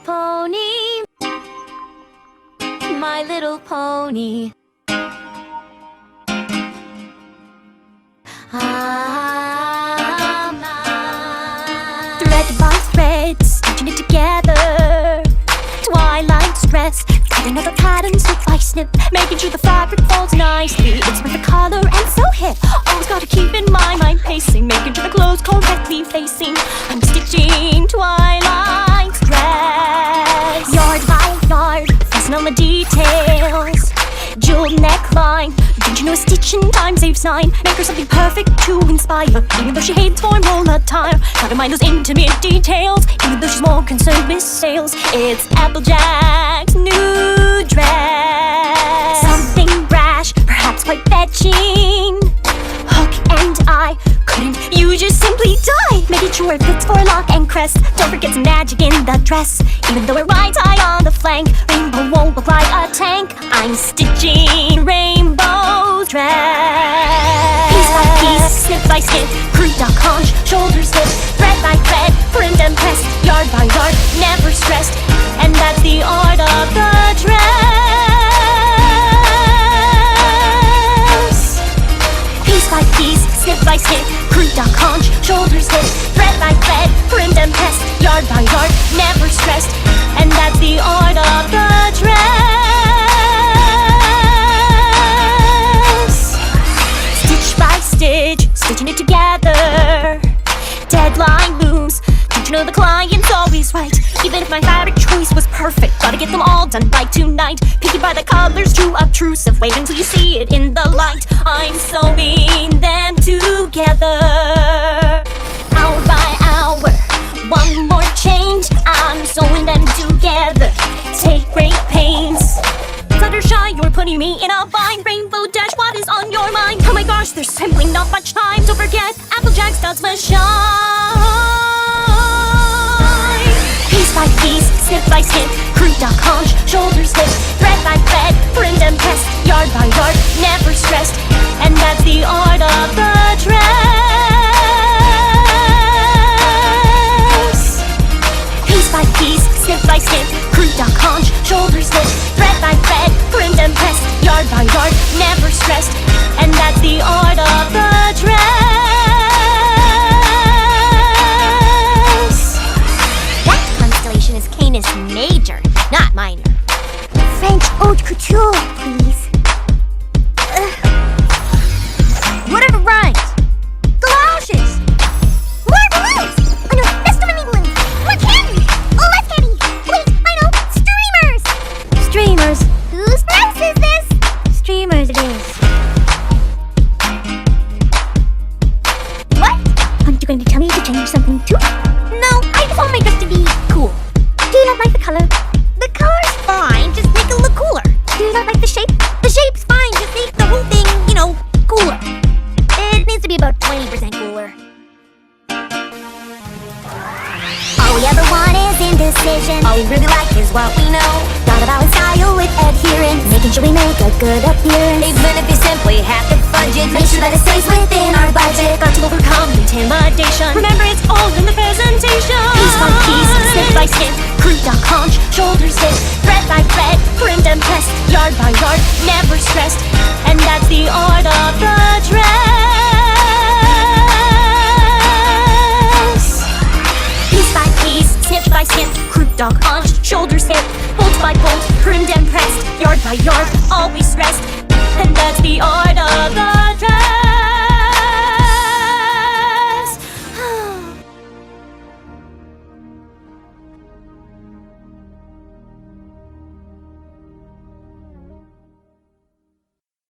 pony, My Little Pony. Thread by thread, stitching it together. Twilight stress, cutting out the pattern snip by snip, making sure the fabric folds nicely. It's with the color and so hip. Always gotta keep in my mind pacing, making sure the clothes correctly facing. I'm stitching twilight stress. Yard by yard, focusing on the details. Jeweled neckline, don't you know a stitch in time saves 9? Make her something perfect to inspire, even though she hates formal attire. Gotta mind those intimate details, even though she's more concerned with sales. It's Applejack's new dress. Something brash, perhaps quite fetching. Hook and eye, couldn't you just simply die? Making sure it fits for lock and crest. Don't forget some magic in the dress, even though it rides high on the flank. Rainbow won't look like a tank. I'm stitching Rainbow's dress. Piece by piece, snip by snip, croup, conch, shoulder slip, thread by thread, print and press, yard by yard, never stressed. And that's the art of the dress. Piece by piece, snip by snip, croup, conch, shoulder slip, thread by thread, print and press, yard by yard, never stressed. And that's the art of the dress. Stitch by stitch, stitching it together. Deadline looms, don't you know the client's always right? Even if my fabric choice was perfect, gotta get them all done by tonight. Picky by the colors, too obtrusive, wait until you see it in the light. I'm sewing them together. Hour by hour, one more change, I'm sewing them together. Take great pains. Fluttershy, you're putting me in a bind. Rainbow Dash, what is on your mind? Oh my gosh, there's simply not much time. Don't forget, Applejack starts must shine. Piece by piece, snip by snip, croup, conch, shoulder slip, thread by thread, print and press, yard by yard, never stressed. And that's the art of the dress. Piece by piece, snip by snip, croup, conch, shoulder slip, thread by thread, print and press, yard by yard, never stressed. And that's the art of the dress. That constellation is Canis Major, not minor. French haute couture, please. Whatever rhymes. Galoshes. More balloons. Oh no, that's not England. More candy. Oh, less candy. Wait, I know. Streamers. Streamers. Whose dress is this? Streamers it is. What? Aren't you going to tell me to change something too? No, I just want my dress to be cool. Do you not like the color? The color's fine, just make it look cooler. Do you not like the shape? The shape's fine, just make the whole thing, cooler. It needs to be about 20% cooler. All we ever want is indecision. All we really like is what we know. Gotta balance style with adherence, making sure we make a good appearance. Even if you simply have to budget, make sure that it stays within our budget. Got to overcome intimidation. Remember, it's all in the presentation. Piece by piece, snip by snip, croup, conch, shoulder slip, thread by thread, print and press, yard by yard, never stressed. And that's the art of the dress. Piece by piece, snip by snip, croup, conch, shoulder slip, bolt by bolt, print and